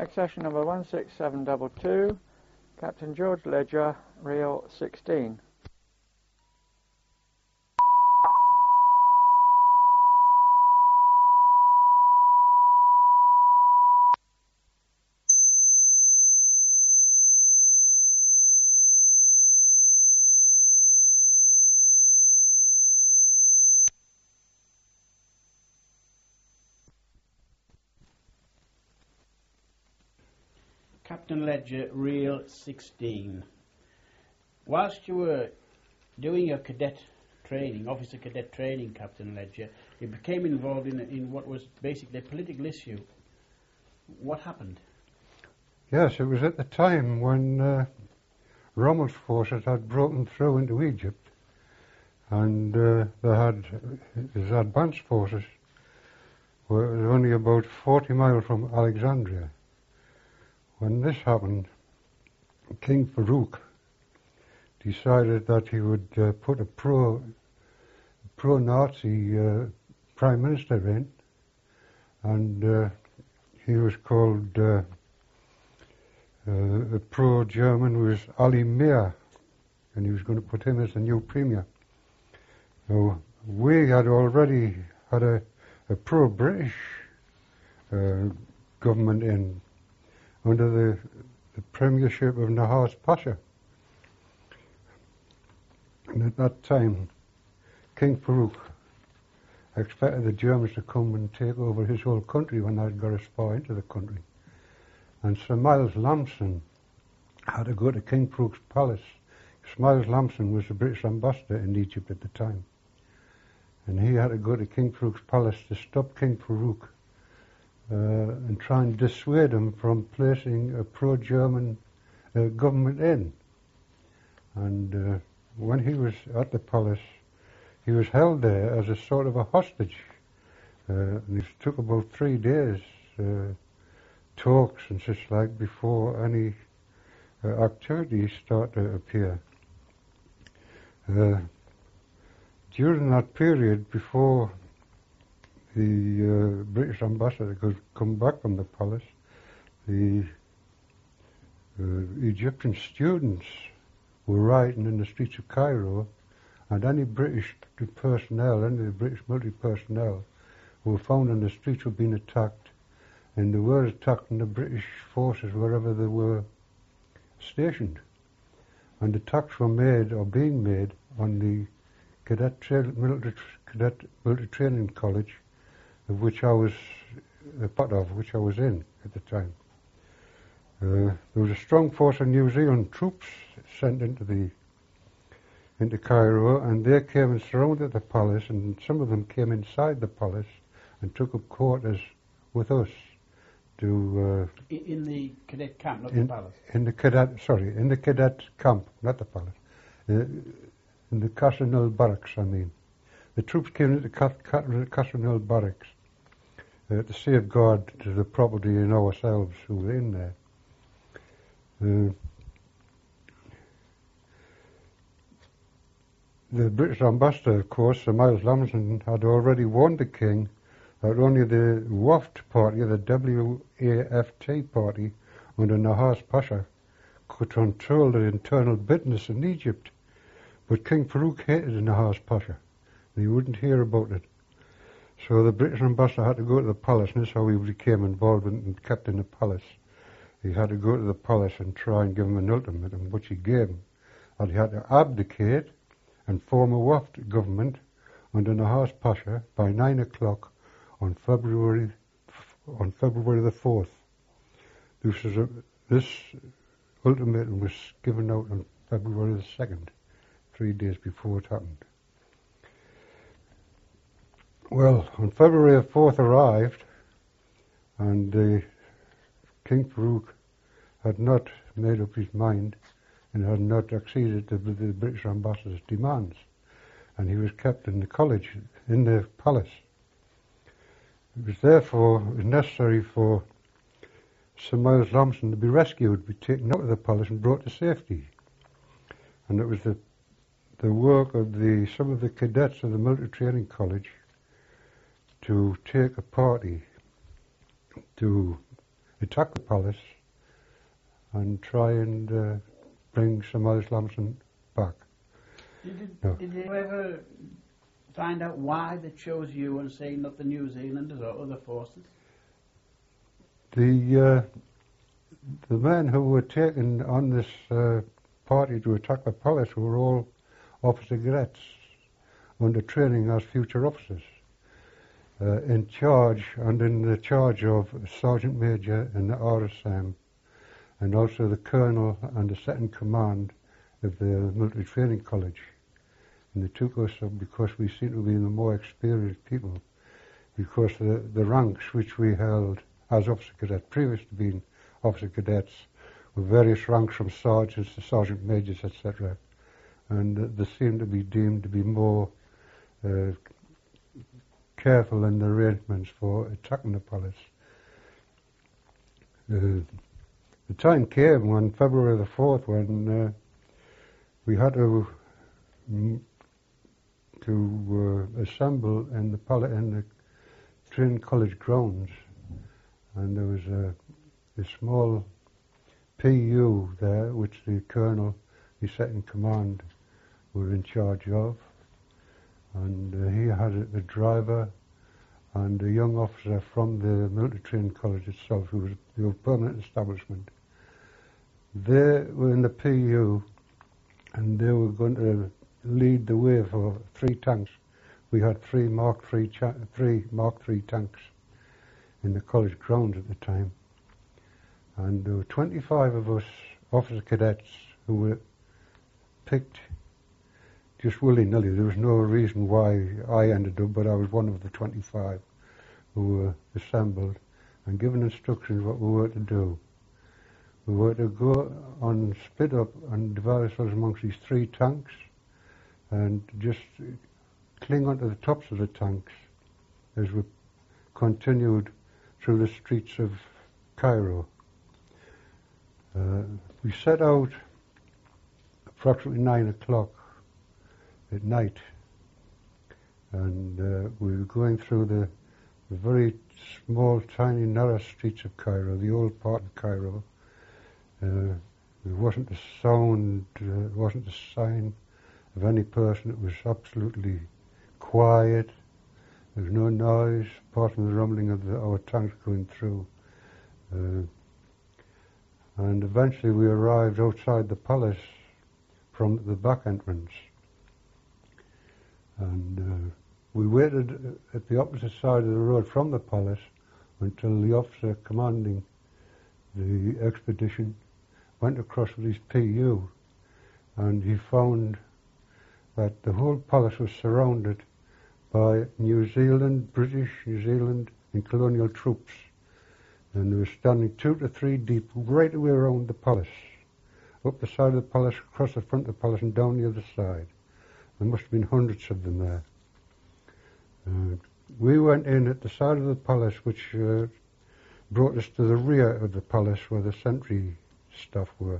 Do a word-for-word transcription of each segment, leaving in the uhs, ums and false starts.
Accession number one six seven two two, Captain George Ledger, Reel sixteen. Captain Ledger, Reel sixteen. Whilst you were doing your cadet training, officer cadet training, Captain Ledger, you became involved in, in what was basically a political issue. What happened? Yes, it was at the time when uh, Rommel's forces had broken through into Egypt, and uh, they had his advanced forces were only about forty miles from Alexandria. When this happened, King Farouk decided that he would uh, put a pro, pro-Nazi uh, prime minister in, and uh, he was called, uh, uh, a pro-German was Ali Mehr, and he was going to put him as the new premier. Now, we had already had a, a pro-British uh, government in, under the, the premiership of Nahas Pasha. And at that time, King Farouk expected the Germans to come and take over his whole country when they'd got a spy into the country. And Sir Miles Lamson had to go to King Farouk's palace. Sir Miles Lamson was the British ambassador in Egypt at the time. And he had to go to King Farouk's palace to stop King Farouk Uh, and try and dissuade him from placing a pro-German uh, government in. And uh, when he was at the palace, he was held there as a sort of a hostage. Uh, and it took about three days, uh, talks and such like, before any uh, activities start to appear. Uh, during that period, before the uh, British ambassador could come back from the palace, the uh, Egyptian students were rioting in the streets of Cairo, and any British personnel, any of the British military personnel who were found in the streets were being attacked, and they were attacking the British forces wherever they were stationed. And attacks were made, or being made, on the cadet tra- military, cadet military training college, of which I was a part of, which I was in at the time. Uh, there was a strong force of New Zealand troops sent into the into Cairo, and they came and surrounded the palace, and some of them came inside the palace and took up quarters with us to uh, in, in the cadet camp, not in, the palace. In the cadet, sorry, in the cadet camp, not the palace. Uh, in the Castle barracks, I mean. The troops came into the Castle barracks uh, to safeguard to the property and ourselves who were in there. Uh, the British ambassador, of course, Sir Miles Lamson, had already warned the king that only the WAFT party, the W A F T party, under Nahas Pasha, could control the internal business in Egypt. But King Farouk hated Nahas Pasha. He wouldn't hear about it. So the British ambassador had to go to the palace, and that's how he became involved and kept in the palace. He had to go to the palace and try and give him an ultimatum, which he gave him, that he had to abdicate and form a WAFT government under Nahas Pasha by nine o'clock on February on February the fourth. This was a, this ultimatum was given out on February the second, three days before it happened. Well, on February the fourth arrived, and uh, King Farouk had not made up his mind and had not acceded to the, the British ambassador's demands, and he was kept in the college, in the palace. It was therefore necessary for Sir Miles Lamson to be rescued, be taken out of the palace and brought to safety. And it was the the work of the some of the cadets of the military training college to take a party to attack the palace and try and uh, bring Sir Miles Lamson back. Did, it, No. did you ever find out why they chose you and say not the New Zealanders or other forces? The uh, the men who were taken on this uh, party to attack the palace were all officer cadets under training as future officers, uh, in charge and in the charge of Sergeant Major in the R S M, and also the Colonel and the second command of the Military Training College. And they took us up because we seemed to be the more experienced people, because the, the ranks which we held as officer cadets, previous to being officer cadets, were various ranks from sergeants to sergeant majors, et cetera. And uh, they seemed to be deemed to be more uh, careful in the arrangements for attacking the palace. Uh, the time came on February the fourth when uh, we had to mm, to uh, assemble in the pal- in the Training College grounds, and there was a, a small P U there which the Colonel, the second command, were in charge of, and uh, he had a, a driver and a young officer from the Military Training College itself, who was the permanent establishment. They were in the P U, and they were going to lead the way for three tanks. We had three Mark three, cha- three Mark three tanks in the college grounds at the time, and there were twenty-five of us officer cadets who were picked just willy-nilly. There was no reason why I ended up, but I was one of the twenty-five who were assembled and given instructions what we were to do. We were to go on, split up and divide ourselves amongst these three tanks and just cling onto the tops of the tanks as we continued through the streets of Cairo. Uh, we set out approximately nine o'clock at night, and uh, we were going through the, the very small, tiny, narrow streets of Cairo, the old part of Cairo. Uh, there wasn't a sound, uh, there wasn't a sign of any person. It was absolutely quiet. There was no noise apart from the rumbling of the, our tanks going through. Uh, and eventually we arrived outside the palace from the back entrance. And uh, we waited at the opposite side of the road from the palace until the officer commanding the expedition went across with his P U, and he found that the whole palace was surrounded by New Zealand, British, New Zealand and colonial troops, and they were standing two to three deep right away around the palace, up the side of the palace, across the front of the palace and down the other side. There must have been hundreds of them there. Uh, we went in at the side of the palace which uh, brought us to the rear of the palace where the sentry staff were.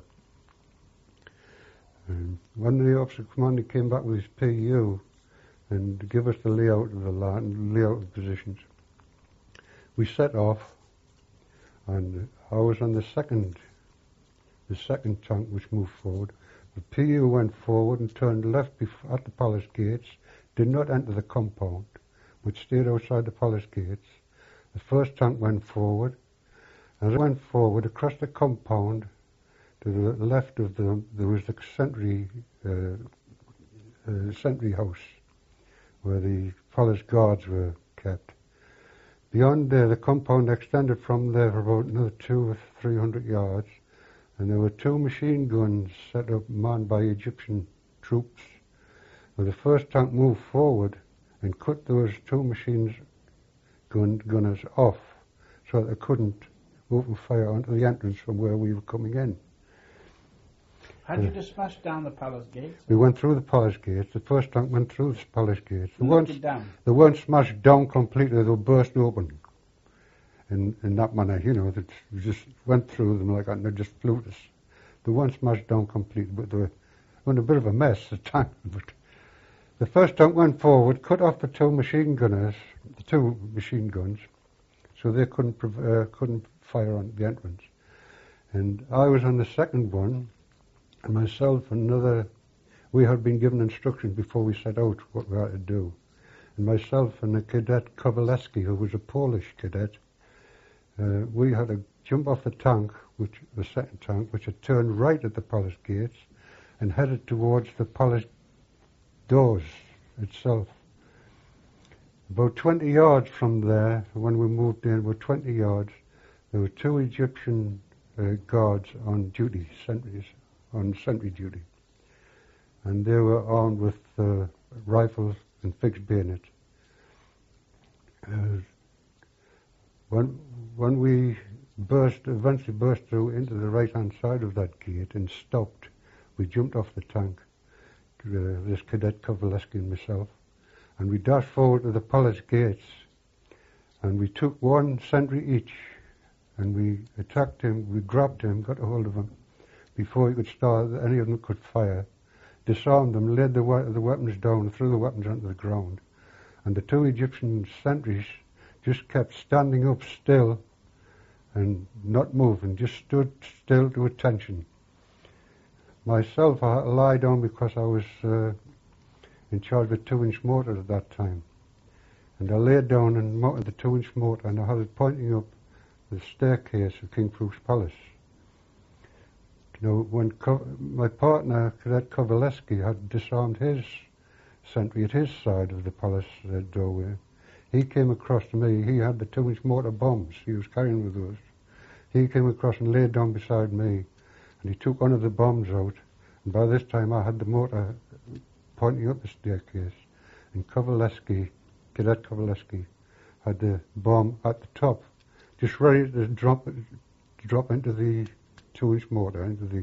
And when the officer commander came back with his P U and gave us the layout of the land, layout of the positions, we set off, and I was on the second, the second tank which moved forward. The P U went forward and turned left bef- at the palace gates, did not enter the compound, but stayed outside the palace gates. The first tank went forward, and it went forward across the compound. To the left of them, there was the sentry, uh, uh, sentry house, where the palace guards were kept. Beyond there, the compound extended from there for about another two or three hundred yards, and there were two machine guns set up, manned by Egyptian troops. Well, the first tank moved forward and cut those two machine gun gunners off, so that they couldn't open fire onto the entrance from where we were coming in. Had you just smashed down the palace gates? We went through the palace gates. The first tank went through the palace gates. They Knocked weren't, it down? they weren't smashed down completely. They were burst open in, in that manner, you know. That we just went through them like that and they just flew us. They weren't smashed down completely, but they were in a bit of a mess, the tank. But the first tank went forward, cut off the two machine gunners, the two machine guns, so they couldn't uh, couldn't fire on the entrance. And I was on the second one, and myself and another, we had been given instructions before we set out what we had to do. And myself and the cadet Kowaleski, who was a Polish cadet, uh, we had to jump off the tank, which the second tank, which had turned right at the palace gates and headed towards the palace doors itself. About twenty yards from there, when we moved in, about twenty yards, there were two Egyptian uh, guards on duty, sentries, on sentry duty. And they were armed with uh, rifles and fixed bayonets. Uh, when, when we burst, eventually burst through into the right-hand side of that gate and stopped, we jumped off the tank, uh, this cadet Kowaleski and myself, and we dashed forward to the palace gates, and we took one sentry each, and we attacked him, we grabbed him, got a hold of him, before he could start, any of them could fire, disarmed them, laid the, we- the weapons down, threw the weapons onto the ground, and the two Egyptian sentries just kept standing up still and not moving, just stood still to attention. Myself, I had to lie down because I was uh, in charge of a two-inch mortar at that time. And I laid down and mounted the two-inch mortar, and I had it pointing up the staircase of King Farouk's palace. You know, when Co- my partner, Cadet Kowaleski, had disarmed his sentry at his side of the palace uh, doorway, he came across to me. He had the two-inch mortar bombs he was carrying with us. He came across and laid down beside me, and he took one of the bombs out. And by this time, I had the mortar pointing up the staircase, and Kowaleski, Cadet Kowaleski, had the bomb at the top, just ready to drop to drop into the two-inch mortar, into the.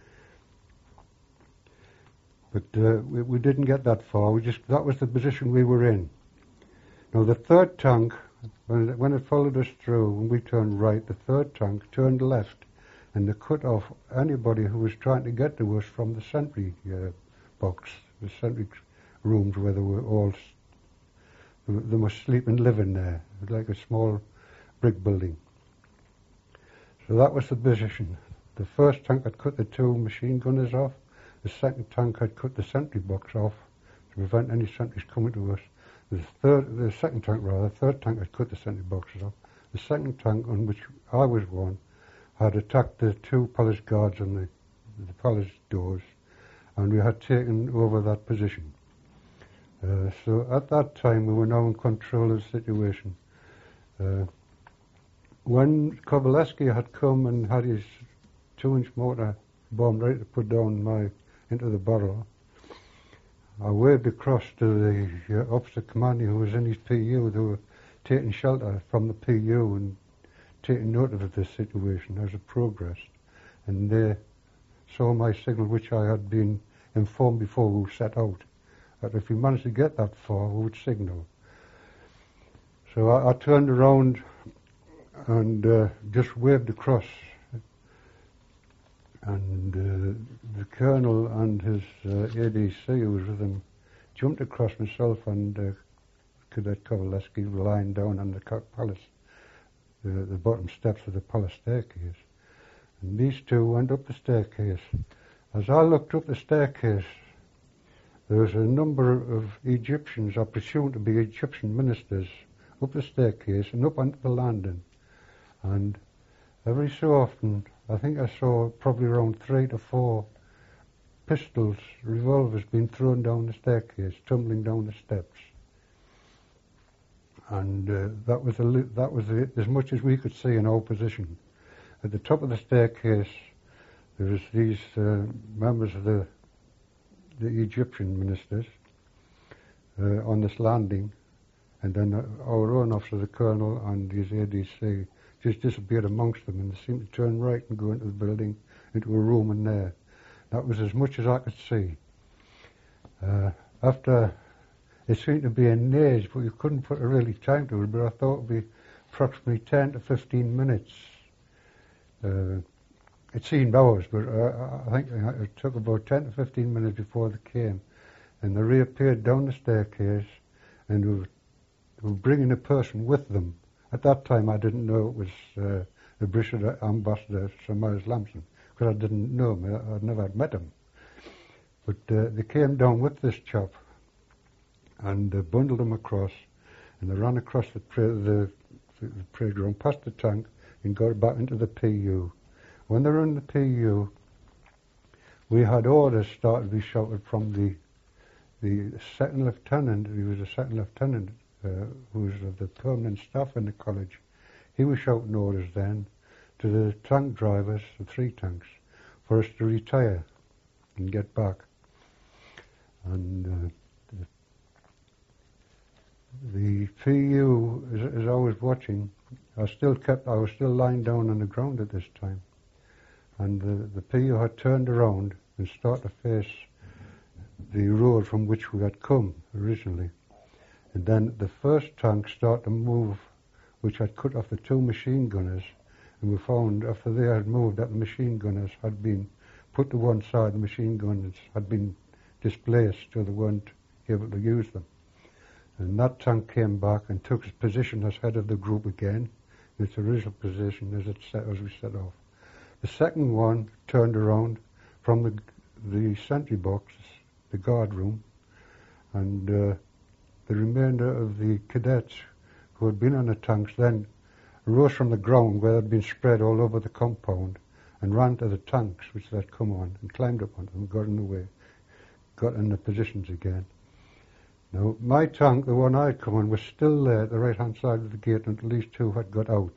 But uh, we, we didn't get that far. We just that was the position we were in. Now the third tank, when it, when it followed us through, when we turned right, the third tank turned left, and they cut off anybody who was trying to get to us from the sentry uh, box, the sentry rooms where they were all. They must sleep and live in there. It was like a small brick building. So that was the position. The first tank had cut the two machine gunners off. The second tank had cut the sentry box off to prevent any sentries coming to us. The third, the second tank rather, the third tank had cut the sentry boxes off. The second tank, on which I was one, had attacked the two palace guards on the, the palace doors, and we had taken over that position. Uh, so at that time we were now in control of the situation. Uh, when Kowaleski had come and had his two-inch mortar bomb ready to put down my into the barrel, I waved across to the uh, officer commanding who was in his P U. They were taking shelter from the P U and taking note of the situation as it progressed. And they saw my signal, which I had been informed before we set out, that if we managed to get that far, we would signal. So I, I turned around and uh, just waved across. And uh, the colonel and his uh, A D C who was with him jumped across myself and uh, Cadet Kowaleski lying down on the palace, the, the bottom steps of the palace staircase. And these two went up the staircase. As I looked up the staircase, there was a number of Egyptians, I presume to be Egyptian ministers, up the staircase and up onto the landing. And every so often, I think I saw probably around three to four pistols, revolvers being thrown down the staircase, tumbling down the steps. And uh, that was a li- that was a, as much as we could see in our position. At the top of the staircase, there was these uh, members of the the Egyptian ministers uh, on this landing, and then uh, our own officer, the colonel, and his A D C just disappeared amongst them, and they seemed to turn right and go into the building, into a room in there. That was as much as I could see. Uh, after, it seemed to be a maze, but you couldn't put a really time to it, but I thought it would be approximately ten to fifteen minutes. Uh, it seemed hours, but uh, I think it took about ten to fifteen minutes before they came, and they reappeared down the staircase, and they were, they were bringing a person with them. At that time, I didn't know it was uh, the British ambassador, Sir Miles Lamson, because I didn't know him, I- I'd never met him. But uh, they came down with this chap and uh, bundled him across, and they ran across the, pra- the, the, the parade ground, past the tank, and got back into the P U. When they were in the P U, we had orders started to be shouted from the the second lieutenant. He was a second lieutenant uh, who was of the permanent staff in the college. He was shouting orders then to the tank drivers, the three tanks, for us to retire and get back. And uh, the, the P U, as, as I was watching, I still kept, I was still lying down on the ground at this time. And the, the P U had turned around and started to face the road from which we had come originally. And then the first tank started to move, which had cut off the two machine gunners, and we found after they had moved that the machine gunners had been put to one side, the machine gunners had been displaced so they weren't able to use them. And that tank came back and took its position as head of the group again, in its original position as it set, as we set off. The second one turned around from the the sentry box, the guard room, and uh, the remainder of the cadets who had been on the tanks then rose from the ground where they'd been spread all over the compound and ran to the tanks which they'd come on and climbed up onto them, got in the way, got in their positions again. Now, my tank, the one I'd come on, was still there at the right-hand side of the gate until these two had got out.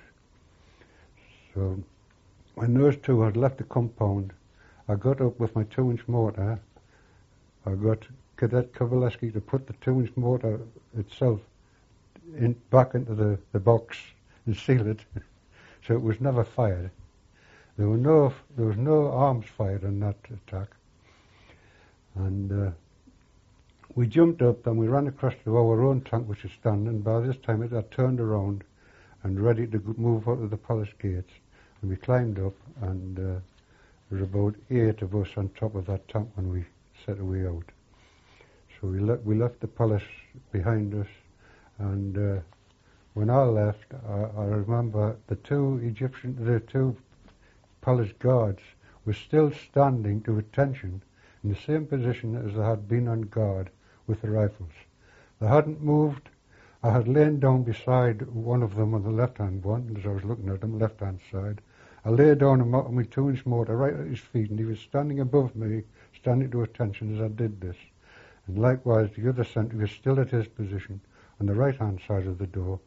So when those two had left the compound, I got up with my two-inch mortar. I got Cadet Kowaleski to put the two-inch mortar itself in, back into the, the box and seal it, so it was never fired. There were no there was no arms fired in that attack, and uh, we jumped up and we ran across to our own tank, which was standing. By this time, it had turned around and ready to move out of the palace gates, and we climbed up and. Uh, There were about eight of us on top of that tank when we set away out. So we, le- we left the palace behind us, and uh, when I left, I, I remember the two Egyptian, the two palace guards were still standing to attention in the same position as they had been on guard with the rifles. They hadn't moved. I had lain down beside one of them on the left-hand one, as I was looking at him, left-hand side. I lay down on my two-inch mortar right at his feet, and he was standing above me, standing to attention as I did this. And likewise, the other sentry was still at his position on the right-hand side of the door.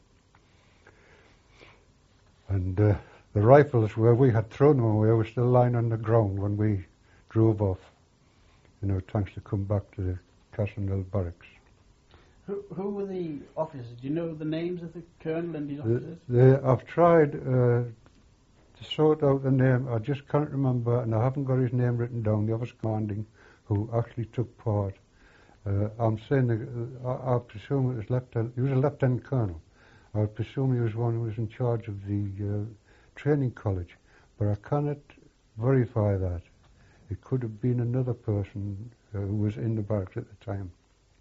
And uh, the rifles where we had thrown them away were still lying on the ground when we drove off, you know, tanks to come back to the Castleknock barracks. Who, who were the officers? Do you know the names of the colonel and his The, officers? the, I've tried uh, to sort out the name. I just can't remember, and I haven't got his name written down, the officer commanding who actually took part. Uh, I'm saying, that, uh, I, I presume it was Lieutenant, he was a Lieutenant Colonel. I would presume he was one who was in charge of the uh, training college, but I cannot verify that. It could have been another person uh, who was in the barracks at the time.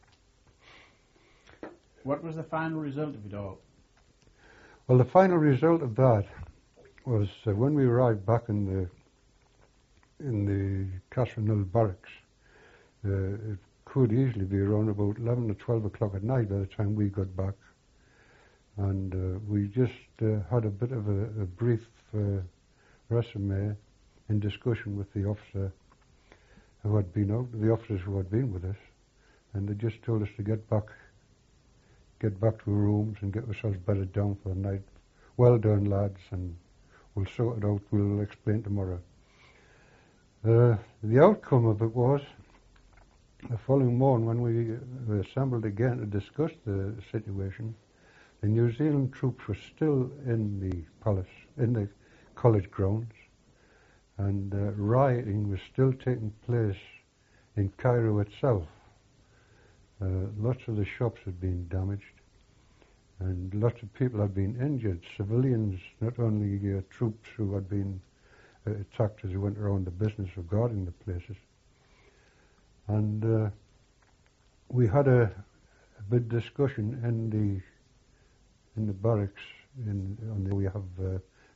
What was the final result of it all? Well, the final result of that was uh, when we arrived back in the in the Castleknock barracks, uh, it could easily be around about eleven or twelve o'clock at night by the time we got back. And uh, we just uh, had a bit of a, a brief uh, resume in discussion with the officer who had been out, the officers who had been with us, and they just told us to get back, get back to our rooms and get ourselves bedded down for the night. Well done, lads, and we'll sort it out. We'll explain tomorrow. Uh, the outcome of it was, the following morning when we assembled again to discuss the situation, the New Zealand troops were still in the palace, in the college grounds, and uh, rioting was still taking place in Cairo itself. Uh, lots of the shops had been damaged, and lots of people had been injured, civilians, not only uh, troops who had been uh, attacked as they went around the business of guarding the places. And uh, we had a, a big discussion in the in the barracks. In, on the, we have uh,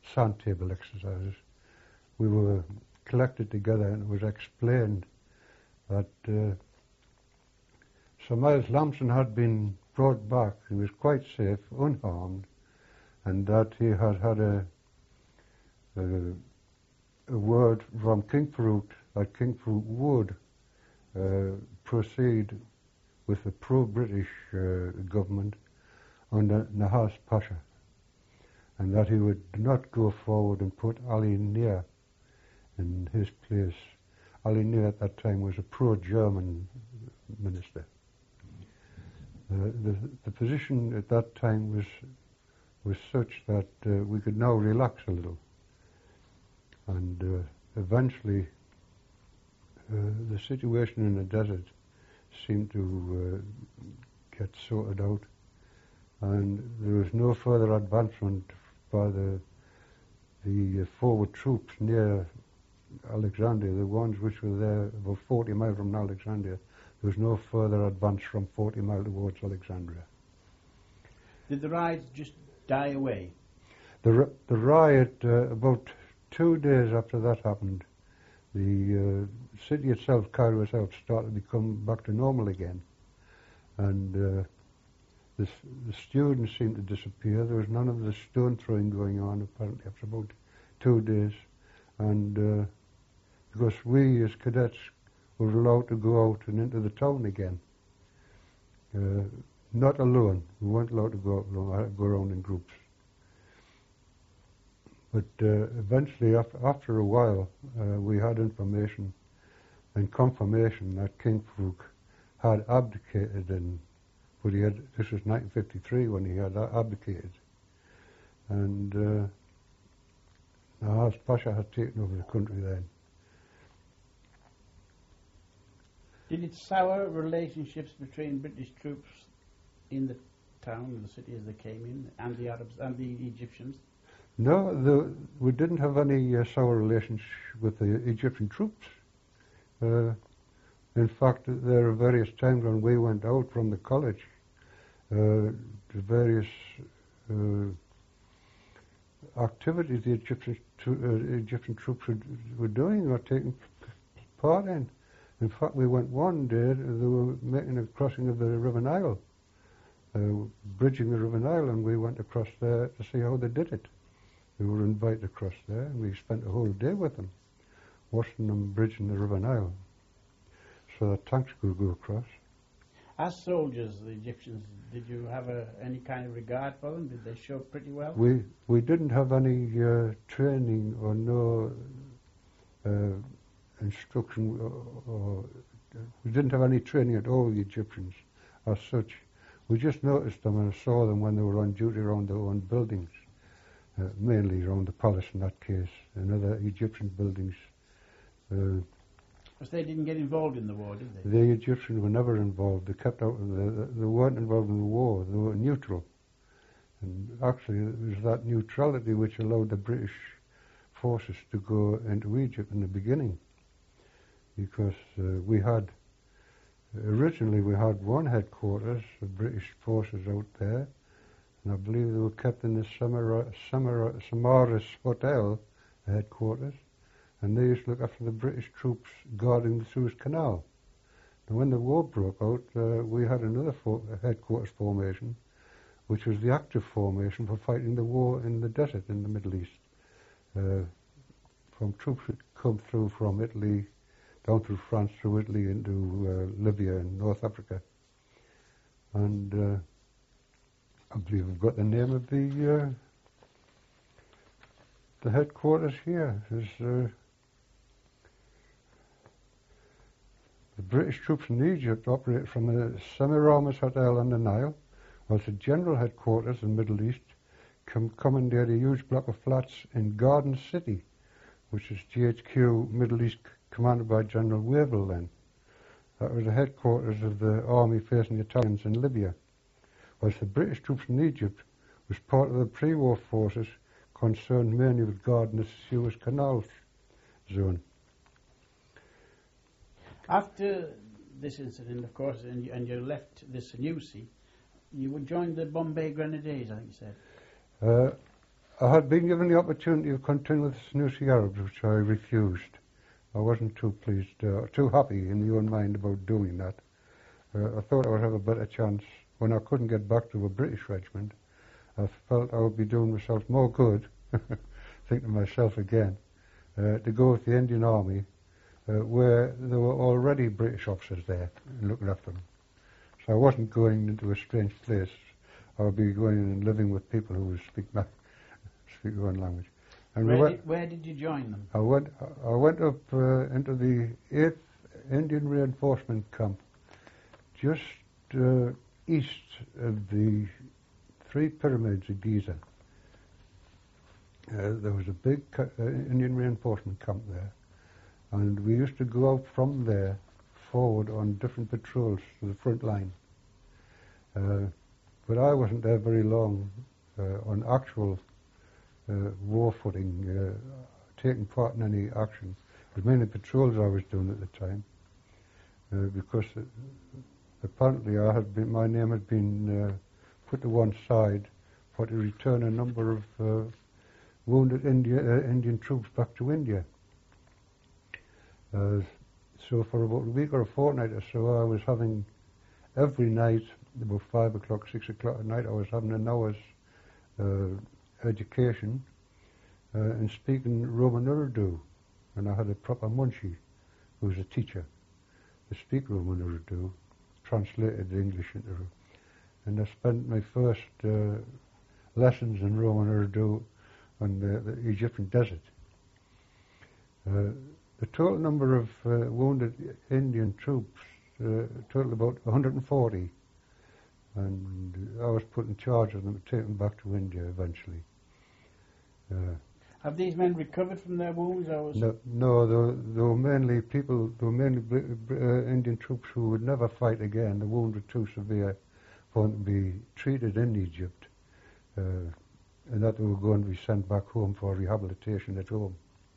sand table exercises, we were collected together and it was explained that uh, Sir Miles Lamson had been brought back. He was quite safe, unharmed, and that he had had a, a, a word from King Farouk that King Farouk would uh, proceed with the pro-British uh, government under Nahas Pasha, and that he would not go forward and put Ali Nia in his place. Ali Nia at that time was a pro-German minister. Uh, the, the position at that time was was such that uh, we could now relax a little, and uh, eventually uh, the situation in the desert seemed to uh, get sorted out, and there was no further advancement by the the uh, forward troops near Alexandria, the ones which were there about forty miles from Alexandria. There was no further advance from forty miles towards Alexandria. Did the riots just die away? The, the riot, uh, about two days after that happened, the uh, city itself, Cairo itself, started to become back to normal again. And uh, the, the students seemed to disappear. There was none of the stone throwing going on, apparently, after about two days. And uh, because we, as cadets, were allowed to go out and into the town again. Uh, not alone. We weren't allowed to go out alone. I had to go around in groups. But uh, eventually, af after a while, uh, we had information and confirmation that King Farouk had abdicated, and but he had. This was nineteen fifty-three when he had abdicated, and uh, Nahas Pasha had taken over the country then. Did it sour relationships between British troops in the town and the city as they came in, and the Arabs and the Egyptians? No, the, we didn't have any uh, sour relations with the Egyptian troops. Uh, in fact, there are various times when we went out from the college uh, to various uh, activities the Egyptian, tro uh, Egyptian troops were, were doing or taking part in. In fact, we went one day, they were making a crossing of the River Nile, uh, bridging the River Nile, and we went across there to see how they did it. We were invited across there, and we spent a whole day with them, watching them bridging the River Nile, so that tanks could go across. As soldiers, the Egyptians, did you have a, any kind of regard for them? Did they show pretty well? We, we didn't have any uh, training or no uh, instruction, or, or we didn't have any training at all, the Egyptians, as such. We just noticed them and saw them when they were on duty around their own buildings, uh, mainly around the palace in that case, and other Egyptian buildings. Uh, Because they didn't get involved in the war, did they? the Egyptians were never involved. They kept out of the, they weren't involved in the war. They were neutral. And actually, it was that neutrality which allowed the British forces to go into Egypt in the beginning. Because uh, we had, originally we had one headquarters of British forces out there, and I believe they were kept in the Samara, Samara, Samaras Hotel, the headquarters, and they used to look after the British troops guarding the Suez Canal. And when the war broke out, uh, we had another for headquarters formation, which was the active formation for fighting the war in the desert in the Middle East. Uh, from troops would come through from Italy, down through France, through Italy, into uh, Libya and North Africa. And uh, I believe I've got the name of the uh, the headquarters here. There's, uh, the British troops in Egypt operate from the Semiramis Hotel on the Nile, whilst the general headquarters in the Middle East com commandeered a huge block of flats in Garden City, which is G H Q Middle East, commanded by General Wavell then. That was the headquarters of the army facing the Italians in Libya, whilst the British troops in Egypt was part of the pre-war forces concerned mainly with guarding the Suez Canal zone. After this incident, of course, and you, and you left the Senussi, you would join the Bombay Grenadiers, I think you said. Uh, I had been given the opportunity of continuing with the Senussi Arabs, which I refused. I wasn't too pleased, uh, too happy in my own mind about doing that. Uh, I thought I would have a better chance when I couldn't get back to a British regiment. I felt I would be doing myself more good, thinking to myself again, uh, to go with the Indian Army, uh, where there were already British officers there and looking after them. So I wasn't going into a strange place. I would be going and living with people who would speak my, speak their own language. And where, we went, did, where did you join them? I went, I went up uh, into the eighth Indian Reinforcement Camp, just uh, east of the Three Pyramids of Giza. Uh, there was a big uh, Indian Reinforcement Camp there, and we used to go out from there forward on different patrols to the front line. Uh, but I wasn't there very long uh, on actual uh, war footing, uh, taking part in any action. It was mainly patrols I was doing at the time, uh, because uh, apparently I had been, my name had been uh, put to one side for to return a number of uh, wounded India, uh, Indian troops back to India. Uh, so for about a week or a fortnight or so, I was having every night, about five o'clock, six o'clock at night, I was having an hour's uh, education uh, and speaking Roman Urdu. And I had a proper munshi who was a teacher to speak Roman Urdu, translated English into Urdu. And I spent my first uh, lessons in Roman Urdu on the, the Egyptian desert. Uh, the total number of uh, wounded Indian troops uh, totaled about one hundred forty, and I was put in charge of them and taken back to India eventually. Uh, Have these men recovered from their wounds? Or was no, no they, were, they were mainly people, they were mainly uh, Indian troops who would never fight again. The wounds were too severe for them to be treated in Egypt, uh, and that they were going to be sent back home for rehabilitation at home.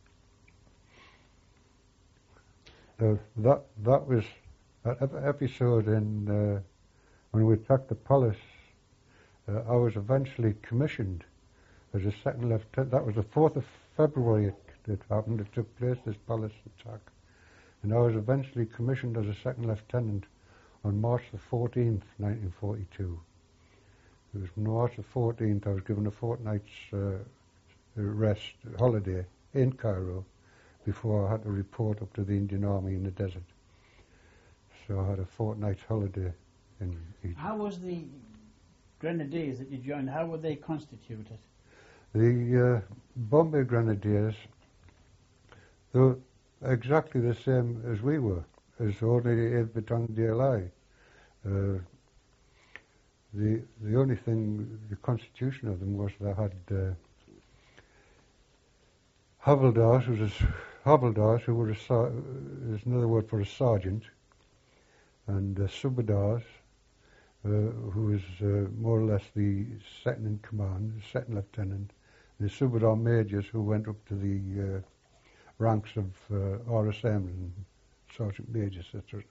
Uh, that that was that ep- episode in uh, when we attacked the palace. Uh, I was eventually commissioned as a second lieutenant. That was the fourth of February it, it happened. It took place, this palace attack, and I was eventually commissioned as a second lieutenant on March the fourteenth, nineteen forty-two. It was March the fourteenth. I was given a fortnight's uh, rest holiday in Cairo before I had to report up to the Indian Army in the desert. So I had a fortnight's holiday in Egypt. How was the Grenadiers that you joined, how were they constituted? The uh, Bombay Grenadiers, they were exactly the same as we were, as ordinary eighth Battalion D L I. Uh, the the only thing, the constitution of them was they had uh, Havildars, who was a, Havildars, who were a, is another word for a sergeant, and uh, Subadars, uh, who was uh, more or less the second in command, second lieutenant, and the Subadar majors who went up to the uh, ranks of uh, R S M and sergeant majors, et cetera.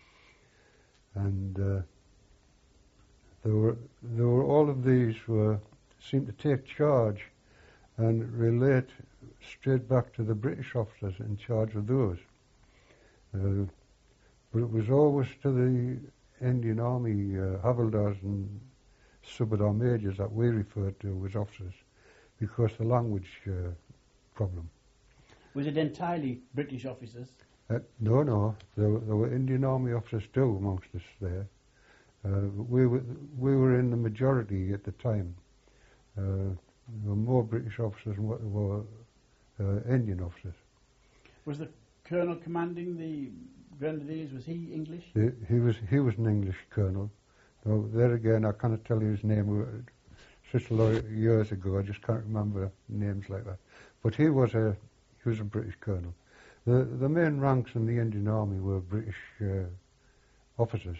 And uh, there were there were all of these were seemed to take charge and relate straight back to the British officers in charge of those. Uh, but it was always to the Indian Army uh, Havildars and Subadar majors that we referred to as officers, because the language uh, problem. Was it entirely British officers? Uh, no, no, there, were- there were Indian Army officers too amongst us there. Uh, we were we were in the majority at the time. Uh, there were more British officers than what there were uh, Indian officers. Was the colonel commanding the Grenadiers, was he English? He, he was he was an English colonel. Though there again, I cannot tell you his name. Such a lot of years ago, I just can't remember names like that. But he was a he was a British colonel. The the main ranks in the Indian Army were British uh, officers.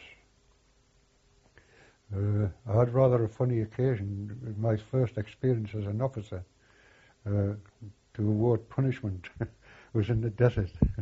Uh, I had rather a funny occasion. My first experience as an officer uh, to award punishment was in the desert.